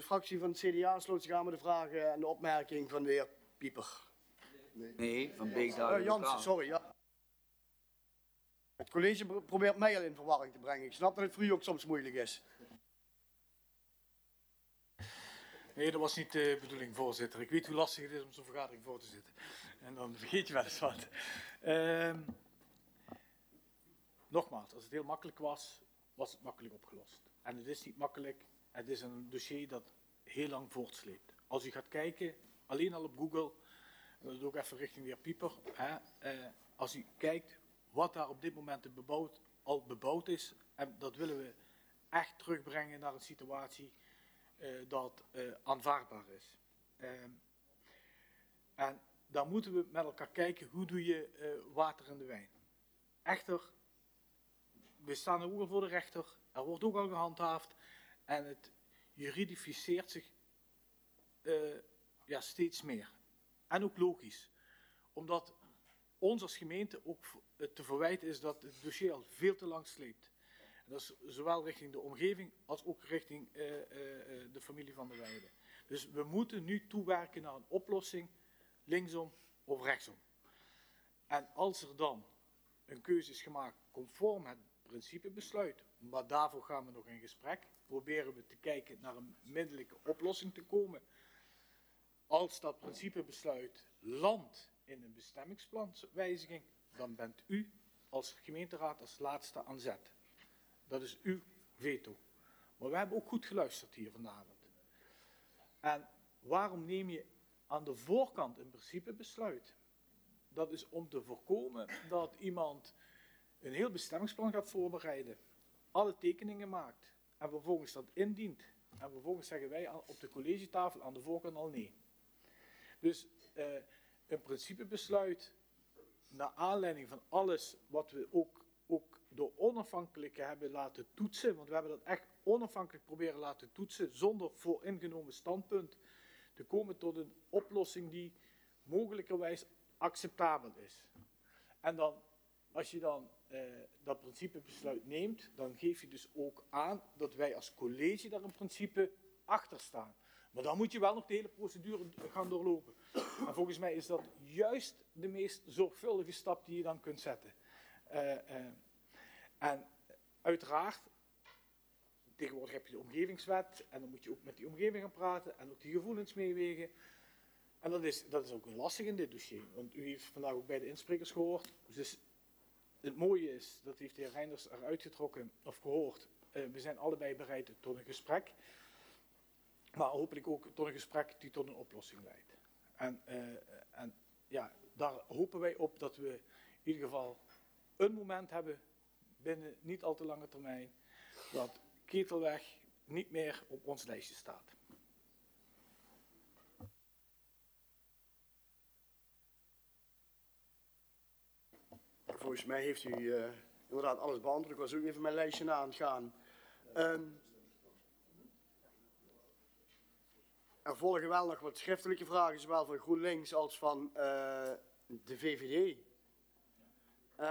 fractie van het CDA sloot zich aan met de vragen en de opmerking van de heer Pieper. Nee, van Beekdalen. Jansen, sorry. Ja. Het college probeert mij al in verwarring te brengen. Ik snap dat het voor u ook soms moeilijk is. Nee, dat was niet de bedoeling, voorzitter. Ik weet hoe lastig het is om zo'n vergadering voor te zitten. En dan vergeet je wel eens wat. Nogmaals, als het heel makkelijk was, was het makkelijk opgelost. En het is niet makkelijk. Het is een dossier dat heel lang voortsleept. Als u gaat kijken, alleen al op Google, en dat is ook even richting de heer Pieper, als u kijkt wat daar op dit moment al bebouwd is, en dat willen we echt terugbrengen naar een situatie dat aanvaardbaar is. En dan moeten we met elkaar kijken, hoe doe je water in de wijn. Echter, we staan ook al voor de rechter, er wordt ook al gehandhaafd en het juridificeert zich steeds meer. En ook logisch, omdat ons als gemeente ook te verwijten is dat het dossier al veel te lang sleept. En dat is zowel richting de omgeving als ook richting de familie van der Weijden. Dus we moeten nu toewerken naar een oplossing, linksom of rechtsom. En als er dan een keuze is gemaakt conform het principebesluit, maar daarvoor gaan we nog in gesprek, proberen we te kijken naar een middelijke oplossing te komen. Als dat principebesluit landt in een bestemmingsplanswijziging, dan bent u als gemeenteraad als laatste aan zet. Dat is uw veto. Maar we hebben ook goed geluisterd hier vanavond. En waarom neem je aan de voorkant een principebesluit? Dat is om te voorkomen dat iemand een heel bestemmingsplan gaat voorbereiden, alle tekeningen maakt en vervolgens dat indient. En vervolgens zeggen wij op de collegetafel aan de voorkant al nee. Dus een principebesluit naar aanleiding van alles wat we ook door onafhankelijke hebben laten toetsen, want we hebben dat echt onafhankelijk proberen laten toetsen, zonder vooringenomen standpunt, te komen tot een oplossing die mogelijkerwijs acceptabel is. En dan, als je dan dat principebesluit neemt, dan geef je dus ook aan dat wij als college daar in principe achter staan. Maar dan moet je wel nog de hele procedure gaan doorlopen. En volgens mij is dat juist de meest zorgvuldige stap die je dan kunt zetten. En uiteraard, tegenwoordig heb je de omgevingswet en dan moet je ook met die omgeving gaan praten en ook die gevoelens meewegen. En dat is ook lastig in dit dossier, want u heeft vandaag ook bij de insprekers gehoord. Dus het mooie is, dat heeft de heer Reinders eruit getrokken of gehoord, we zijn allebei bereid tot een gesprek. Maar hopelijk ook tot een gesprek die tot een oplossing leidt. En ja, daar hopen wij op dat we in ieder geval een moment hebben binnen niet al te lange termijn dat Ketelweg niet meer op ons lijstje staat. Volgens mij heeft u inderdaad alles beantwoord. Ik was ook even mijn lijstje na aan het gaan. Er volgen wel nog wat schriftelijke vragen, zowel van GroenLinks als van de VVD.